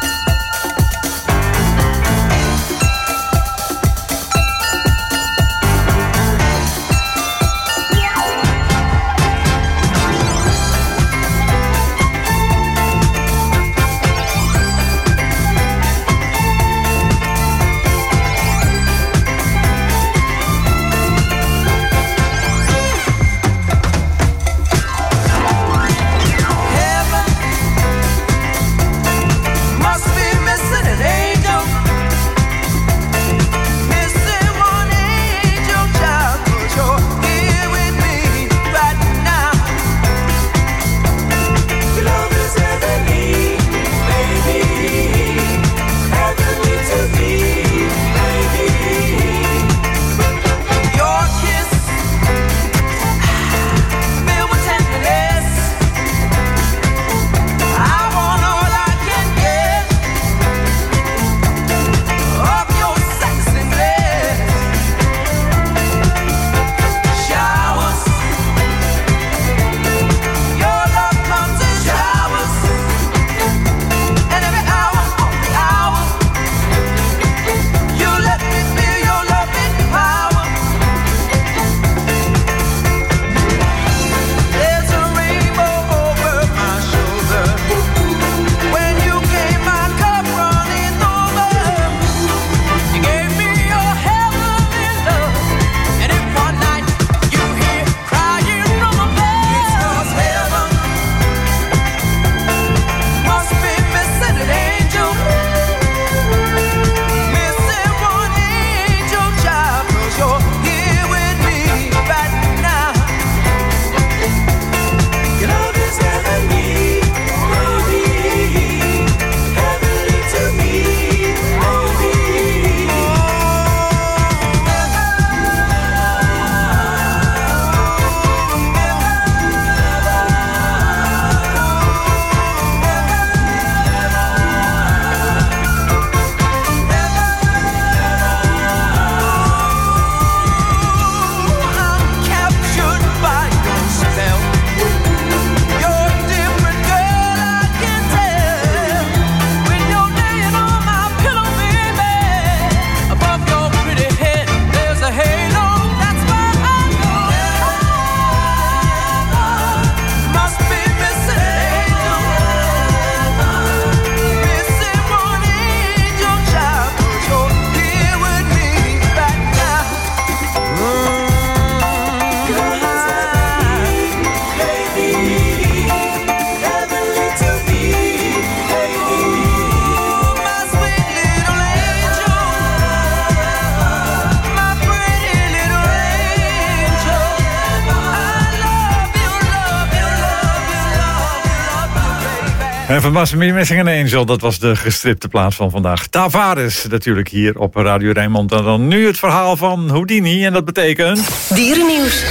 [SPEAKER 2] En van Must Be Missing an Angel, dat was de gestripte plaats van vandaag. Tavares natuurlijk hier op Radio Rijnmond. En dan nu het verhaal van Houdini en dat betekent...
[SPEAKER 10] Dierennieuws.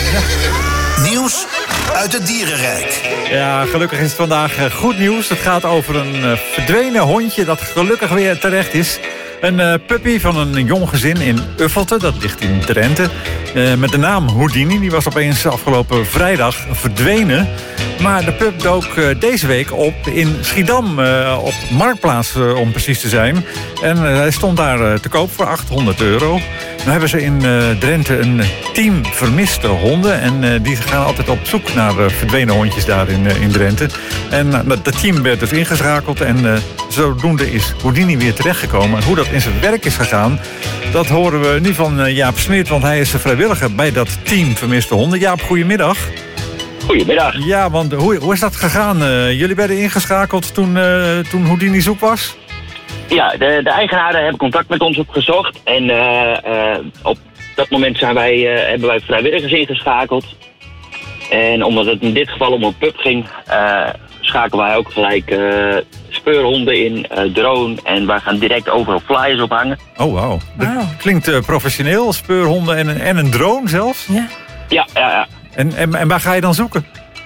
[SPEAKER 16] Nieuws uit het dierenrijk.
[SPEAKER 2] Ja, gelukkig is het vandaag goed nieuws. Het gaat over een verdwenen hondje dat gelukkig weer terecht is Een puppy van een jong gezin in Uffelte, dat ligt in Drenthe. Met de naam Houdini, die was opeens afgelopen vrijdag verdwenen. Maar de pup dook deze week op in Schiedam, op Marktplaats om precies te zijn. En hij stond daar te koop voor €800. Nu hebben ze in Drenthe een team vermiste honden. En die gaan altijd op zoek naar verdwenen hondjes daar in Drenthe. En dat team werd dus ingeschakeld. En zodoende is Houdini weer terechtgekomen. En hoe dat in zijn werk is gegaan, dat horen we nu van Jaap Smit. Want hij is vrijwilliger bij dat team vermiste honden. Jaap, goedemiddag.
[SPEAKER 7] Goedemiddag.
[SPEAKER 2] Ja, want hoe is dat gegaan? Jullie werden ingeschakeld toen Houdini zoek was?
[SPEAKER 7] Ja, de eigenaren hebben contact met ons opgezocht. En op dat moment hebben wij vrijwilligers ingeschakeld. En omdat het in dit geval om een pup ging, schakelen wij ook gelijk speurhonden in, drone. En wij gaan direct overal flyers ophangen.
[SPEAKER 2] Oh, wauw. Dat klinkt professioneel. Speurhonden en een drone zelfs?
[SPEAKER 7] Ja. Ja.
[SPEAKER 2] En waar ga je dan zoeken?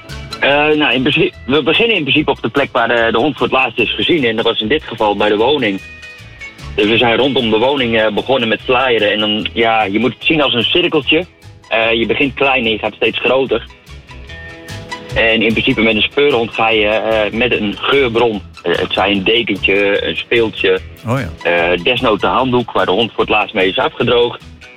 [SPEAKER 7] We beginnen in principe op de plek waar de hond voor het laatst is gezien. En dat was in dit geval bij de woning. Dus we zijn rondom de woning begonnen met flyeren. En dan, ja, je moet het zien als een cirkeltje. Je begint klein en je gaat steeds groter. En in principe met een speurhond ga je met een geurbron. Het zijn een dekentje, een speeltje.
[SPEAKER 2] Oh ja.
[SPEAKER 7] Desnoods een handdoek waar de hond voor het laatst mee is afgedroogd.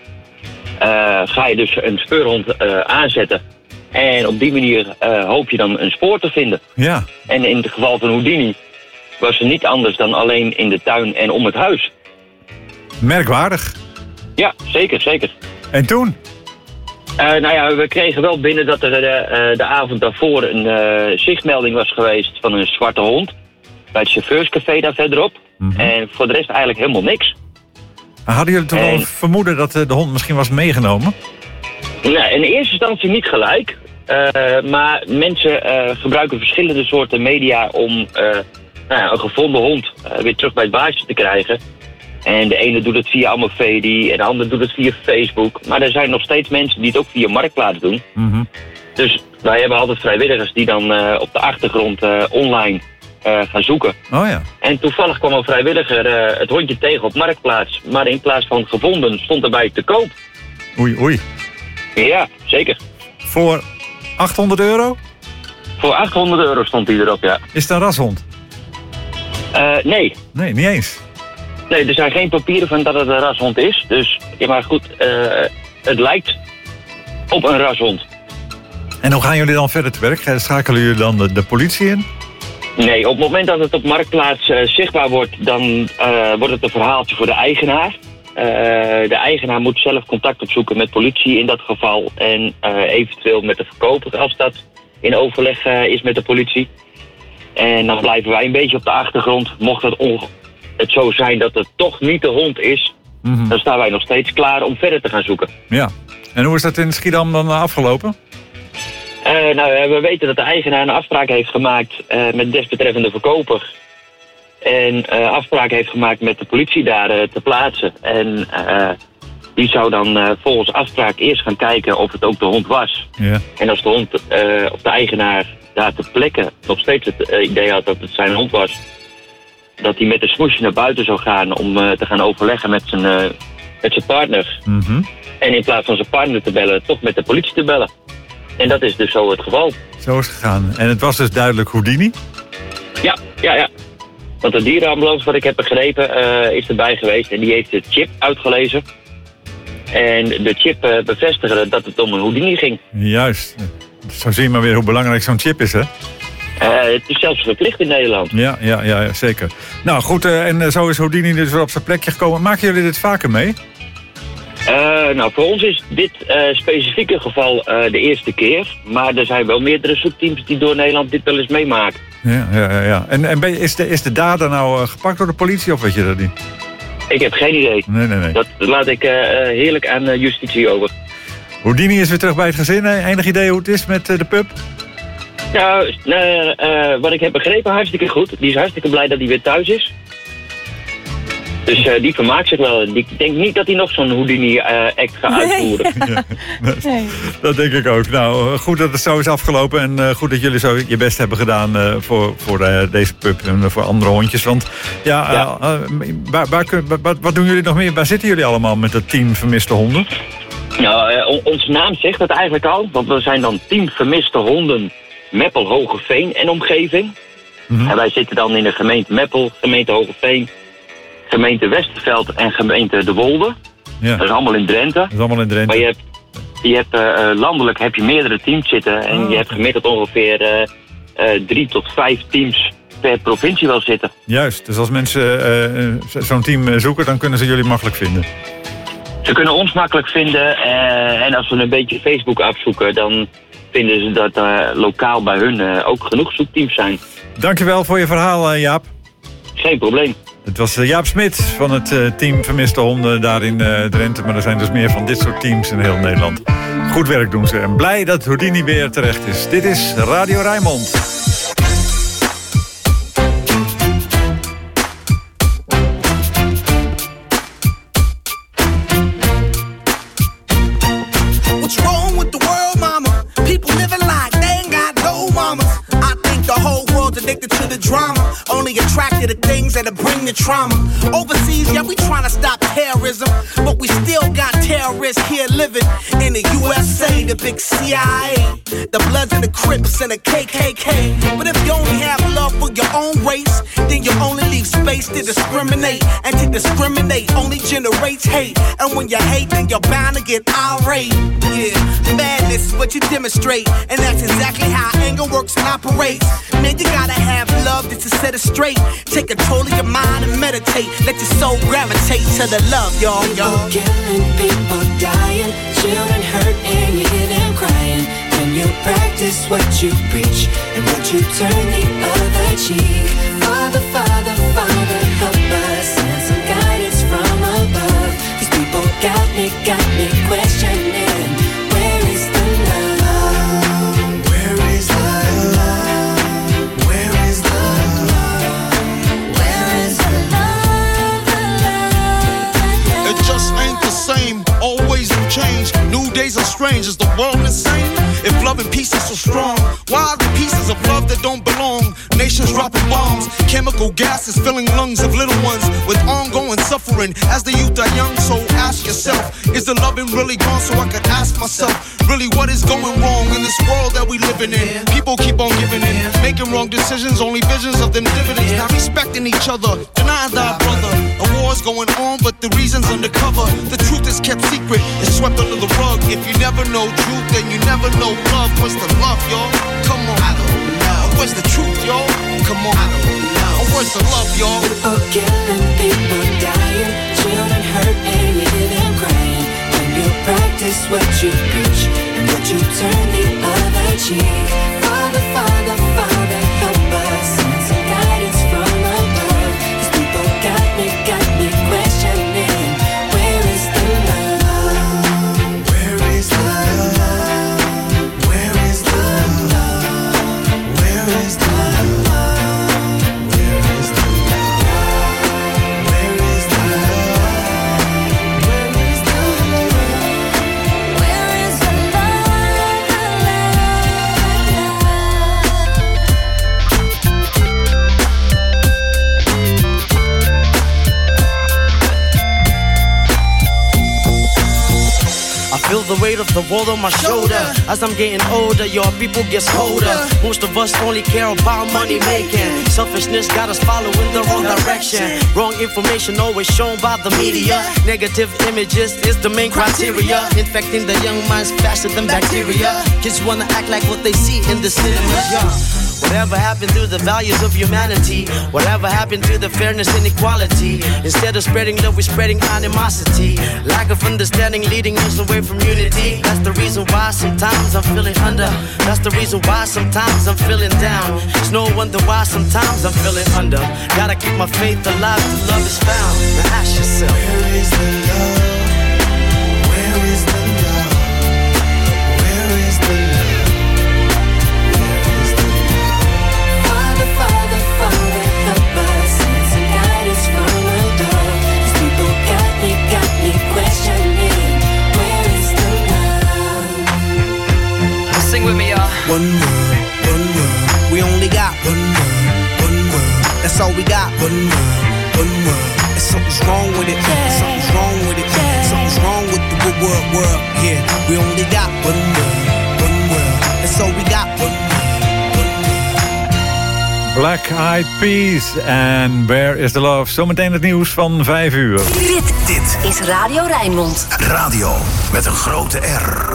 [SPEAKER 7] Ga je dus een speurhond aanzetten. En op die manier hoop je dan een spoor te vinden.
[SPEAKER 2] Ja.
[SPEAKER 7] En in het geval van Houdini was het niet anders dan alleen in de tuin en om het huis.
[SPEAKER 2] Merkwaardig.
[SPEAKER 7] Ja, zeker.
[SPEAKER 2] En toen?
[SPEAKER 7] We kregen wel binnen dat er de avond daarvoor een zichtmelding was geweest van een zwarte hond. Bij het chauffeurscafé daar verderop. Mm-hmm. En voor de rest eigenlijk helemaal niks.
[SPEAKER 2] Hadden jullie toch wel vermoeden dat de hond misschien was meegenomen?
[SPEAKER 7] Nee, in eerste instantie niet gelijk. Maar mensen gebruiken verschillende soorten media om een gevonden hond weer terug bij het baasje te krijgen. En de ene doet het via Amafedi en de andere doet het via Facebook. Maar er zijn nog steeds mensen die het ook via Marktplaats doen.
[SPEAKER 2] Mm-hmm.
[SPEAKER 7] Dus wij hebben altijd vrijwilligers die dan op de achtergrond online gaan zoeken.
[SPEAKER 2] Oh ja.
[SPEAKER 7] En toevallig kwam een vrijwilliger het hondje tegen op Marktplaats. Maar in plaats van gevonden stond erbij te koop.
[SPEAKER 2] Oei.
[SPEAKER 7] Ja, zeker.
[SPEAKER 2] Voor €800?
[SPEAKER 7] Voor €800 stond hij erop, ja.
[SPEAKER 2] Is het een rashond?
[SPEAKER 7] Nee.
[SPEAKER 2] Nee, niet eens?
[SPEAKER 7] Nee, er zijn geen papieren van dat het een rashond is. Dus, ja, maar goed, het lijkt op een rashond.
[SPEAKER 2] En hoe gaan jullie dan verder te werk? Schakelen jullie dan de politie in?
[SPEAKER 7] Nee, op het moment dat het op Marktplaats zichtbaar wordt, dan wordt het een verhaaltje voor de eigenaar. De eigenaar moet zelf contact opzoeken met politie in dat geval. En eventueel met de verkoper als dat in overleg is met de politie. En dan blijven wij een beetje op de achtergrond. Mocht het zo zijn dat het toch niet de hond is,
[SPEAKER 2] mm-hmm,
[SPEAKER 7] dan staan wij nog steeds klaar om verder te gaan zoeken.
[SPEAKER 2] Ja. En hoe is dat in Schiedam dan afgelopen?
[SPEAKER 7] We weten dat de eigenaar een afspraak heeft gemaakt met desbetreffende verkoper. En afspraak heeft gemaakt met de politie daar te plaatsen. En die zou dan volgens afspraak eerst gaan kijken of het ook de hond was.
[SPEAKER 2] Ja.
[SPEAKER 7] En als de hond of de eigenaar daar ter plekke nog steeds het idee had dat het zijn hond was, dat hij met een smoesje naar buiten zou gaan om te gaan overleggen met zijn partner.
[SPEAKER 2] Mm-hmm.
[SPEAKER 7] En in plaats van zijn partner te bellen, toch met de politie te bellen. En dat is dus zo het geval.
[SPEAKER 2] Zo is het gegaan. En het was dus duidelijk Houdini?
[SPEAKER 7] Ja. Want de dierenambulance, wat ik heb begrepen, is erbij geweest en die heeft de chip uitgelezen. En de chip bevestigde dat het om een Houdini ging.
[SPEAKER 2] Juist. Zo zie je maar weer hoe belangrijk zo'n chip is, hè?
[SPEAKER 7] Het is zelfs verplicht in Nederland.
[SPEAKER 2] Ja, zeker. Nou goed, en zo is Houdini dus weer op zijn plekje gekomen. Maken jullie dit vaker mee?
[SPEAKER 7] Voor ons is dit specifieke geval de eerste keer. Maar er zijn wel meerdere zoekteams die door Nederland dit wel eens meemaken.
[SPEAKER 2] Ja. En is de dader nou gepakt door de politie of weet je dat niet?
[SPEAKER 7] Ik heb geen idee.
[SPEAKER 2] Nee. Dat
[SPEAKER 7] laat ik heerlijk aan justitie over.
[SPEAKER 2] Houdini is weer terug bij het gezin. Hè? Enig idee hoe het is met de pup?
[SPEAKER 7] Wat ik heb begrepen, hartstikke goed. Die is hartstikke blij dat hij weer thuis is. Dus die vermaakt zich wel. Ik denk niet dat hij nog zo'n Houdini-act gaat uitvoeren.
[SPEAKER 2] Nee. Dat denk ik ook. Nou, goed dat het zo is afgelopen. En goed dat jullie zo je best hebben gedaan voor deze pup en voor andere hondjes. Want wat doen jullie nog meer? Waar zitten jullie allemaal met het team Vermiste Honden?
[SPEAKER 7] Nou, onze naam zegt het eigenlijk al. Want we zijn dan Team Vermiste Honden Meppel, Hogeveen en omgeving. Mm-hmm. En wij zitten dan in de gemeente Meppel, gemeente Hogeveen, gemeente Westerveld en gemeente De Wolde. Ja. Dat is allemaal in Drenthe.
[SPEAKER 2] Dat is allemaal in Drenthe.
[SPEAKER 7] Maar je hebt landelijk heb je meerdere teams zitten. En je hebt gemiddeld ongeveer 3 tot 5 teams per provincie wel zitten.
[SPEAKER 2] Juist, dus als mensen zo'n team zoeken, dan kunnen ze jullie makkelijk vinden.
[SPEAKER 7] Ze kunnen ons makkelijk vinden. En als we een beetje Facebook afzoeken, dan vinden ze dat lokaal bij hun ook genoeg zoekteams zijn.
[SPEAKER 2] Dankjewel voor je verhaal, Jaap.
[SPEAKER 7] Geen probleem.
[SPEAKER 2] Het was Jaap Smit van het team Vermiste Honden daar in Drenthe. Maar er zijn dus meer van dit soort teams in heel Nederland. Goed werk doen ze. En blij dat Houdini weer terecht is. Dit is Radio Rijnmond.
[SPEAKER 8] What's wrong with the world, mama? People living like they ain't got no mamas. I think the whole world's addicted to the drama. Only attracted to things that'll bring the trauma. Overseas, yeah, we trying to stop terrorism, but we still got terrorists here living in the USA, the big CIA, the Bloods and the Crips and the KKK. But if you only have love for your own race, then you only leave space to discriminate. And to discriminate only generates hate. And when you hate, then you're bound to get irate. Yeah, madness is what you demonstrate, and that's exactly how anger works and operates. Man, you gotta have love just to set it straight. Take control of your mind and meditate. Let your soul gravitate to the love, y'all.
[SPEAKER 17] People killing, people dying, children hurt and you hear them crying. When you practice what you preach and what you turn the other cheek. Father, Father, Father, help us, send some guidance from above. These people got me questioning. Where is the love? Where is the love? Where is the love? Where is the love?
[SPEAKER 9] It just ain't the same, always in change. New days are strange, is the world insane? If love and peace is so strong, why are the pieces of love that don't belong? Nations dropping bombs, chemical gases filling lungs of little ones with ongoing suffering as the youth are young. So ask yourself, is the loving really gone? So I could ask myself, really what is going wrong in this world that we living in? People keep on giving in, making wrong decisions, only visions of them dividends. Not respecting each other, denying thy brother. A war's going on, but the reason's undercover. The truth is kept secret, it's swept under the rug. If you never know truth, then you never know love. Where's the love, y'all? Come on. I don't know. Where's the truth, y'all? Come on. I don't know. Where's the love, y'all?
[SPEAKER 17] People killing, people dying, children hurt and you hear them crying. When you practice what you preach and what you turn the other cheek. Father, Father, Father, help us, send some guidance from above. These people got me questioning. Where is the love? Where is the love? Where is the love? Where is the love? Where is the love? Where is the love? Where is the love? Where is the
[SPEAKER 11] I feel the weight of the world on my shoulder. As I'm getting older, your people get colder. Most of us only care about money making. Selfishness got us following the wrong direction. Wrong information always shown by the media. Negative images is the main criteria. Infecting the young minds faster than bacteria. Kids wanna act like what they see in the cinemas, yeah. Whatever happened to the values of humanity? Whatever happened to the fairness and equality? Instead of spreading love, we're spreading animosity. Lack of understanding leading us away from unity. That's the reason why sometimes I'm feeling under. That's the reason why sometimes I'm feeling down. It's no wonder why sometimes I'm feeling under. Gotta keep my faith alive till love is found. Now ask yourself,
[SPEAKER 17] where is the love? Where is the love? Where is the love? Father, Father, help us, send some guidance from above.
[SPEAKER 8] world. We only got one world. That's all we got, one world. And something's wrong with it, something's wrong with it, something's wrong with the world, yeah. We only got one world. That's all we got, one world.
[SPEAKER 2] Black Eyed Peas en Where is the Love? Zometeen het nieuws van 5 uur.
[SPEAKER 10] Dit is Radio Rijnmond.
[SPEAKER 16] Radio met een grote R.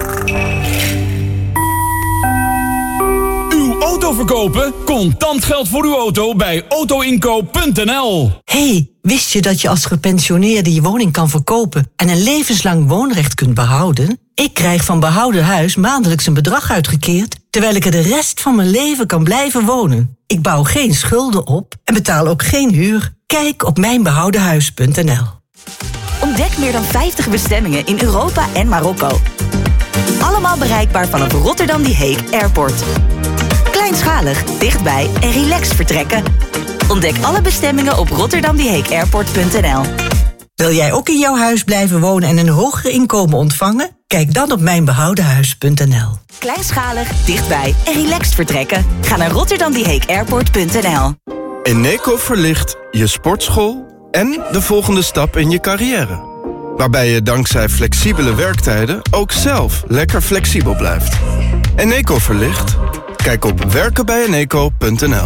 [SPEAKER 5] Uw auto verkopen? Contant geld voor uw auto bij autoinkoop.nl.
[SPEAKER 12] Hey, wist je dat je als gepensioneerde je woning kan verkopen en een levenslang woonrecht kunt behouden? Ik krijg van Behouden Huis maandelijks een bedrag uitgekeerd, terwijl ik er de rest van mijn leven kan blijven wonen. Ik bouw geen schulden op en betaal ook geen huur. Kijk op mijnbehoudenhuis.nl.
[SPEAKER 23] Ontdek meer dan 50 bestemmingen in Europa en Marokko. Allemaal bereikbaar vanaf Rotterdam Die Hague Airport. Kleinschalig, dichtbij en relaxed vertrekken. Ontdek alle bestemmingen op rotterdamdiehagueairport.nl.
[SPEAKER 12] Wil jij ook in jouw huis blijven wonen en een hoger inkomen ontvangen? Kijk dan op mijnbehoudenhuis.nl.
[SPEAKER 23] Kleinschalig, dichtbij en relaxed vertrekken. Ga naar rotterdamdiehagueairport.nl.
[SPEAKER 14] Eneco verlicht je sportschool en de volgende stap in je carrière. Waarbij je dankzij flexibele werktijden ook zelf lekker flexibel blijft. Eneco verlicht? Kijk op werkenbijeneco.nl.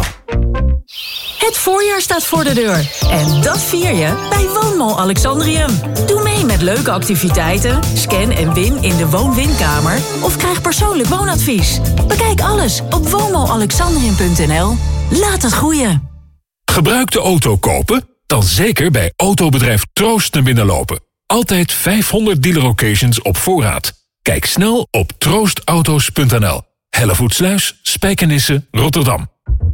[SPEAKER 22] Het voorjaar staat voor de deur. En dat vier je bij Woonmall Alexandrium. Doe mee met leuke activiteiten, scan en win in de woon-winkamer of krijg persoonlijk woonadvies. Bekijk alles op woonmallalexandrium.nl. Laat het groeien.
[SPEAKER 15] Gebruikte auto kopen? Dan zeker bij autobedrijf Troost naar binnen lopen. Altijd 500 dealer-locations op voorraad. Kijk snel op troostauto's.nl. Hellevoetsluis, Spijkenisse, Rotterdam.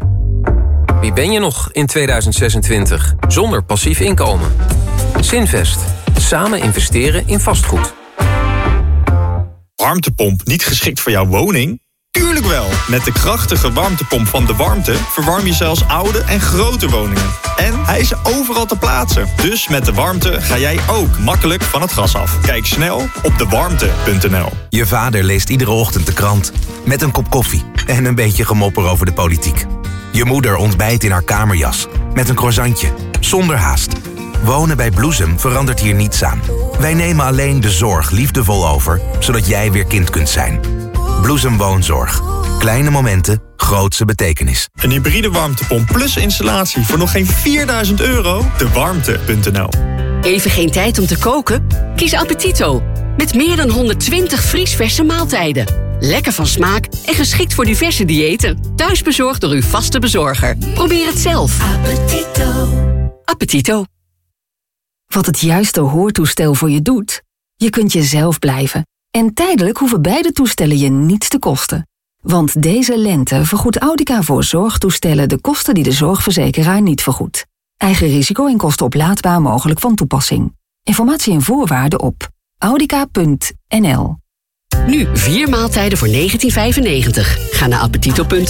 [SPEAKER 24] Wie ben je nog in 2026 zonder passief inkomen? Zinvest. Samen investeren in vastgoed.
[SPEAKER 25] Warmtepomp niet geschikt voor jouw woning? Tuurlijk wel! Met de krachtige warmtepomp van De Warmte verwarm je zelfs oude en grote woningen. En hij is overal te plaatsen. Dus met De Warmte ga jij ook makkelijk van het gas af. Kijk snel op dewarmte.nl.
[SPEAKER 26] Je vader leest iedere ochtend de krant. Met een kop koffie en een beetje gemopper over de politiek. Je moeder ontbijt in haar kamerjas. Met een croissantje. Zonder haast. Wonen bij Bloesem verandert hier niets aan. Wij nemen alleen de zorg liefdevol over, zodat jij weer kind kunt zijn. Bloesem Woonzorg. Kleine momenten, grootse betekenis.
[SPEAKER 25] Een hybride warmtepomp plus installatie voor nog geen €4.000. Dewarmte.nl.
[SPEAKER 27] Even geen tijd om te koken? Kies Appetito. Met meer dan 120 vriesverse maaltijden. Lekker van smaak en geschikt voor diverse diëten. Thuis bezorgd door uw vaste bezorger. Probeer het zelf. Appetito. Appetito.
[SPEAKER 28] Wat het juiste hoortoestel voor je doet? Je kunt jezelf blijven. En tijdelijk hoeven beide toestellen je niets te kosten. Want deze lente vergoedt Audica voor zorgtoestellen de kosten die de zorgverzekeraar niet vergoedt. Eigen risico en kosten oplaadbaar mogelijk van toepassing. Informatie en voorwaarden op audica.nl.
[SPEAKER 27] Nu 4 maaltijden voor €19,95. Ga naar appetito.nl.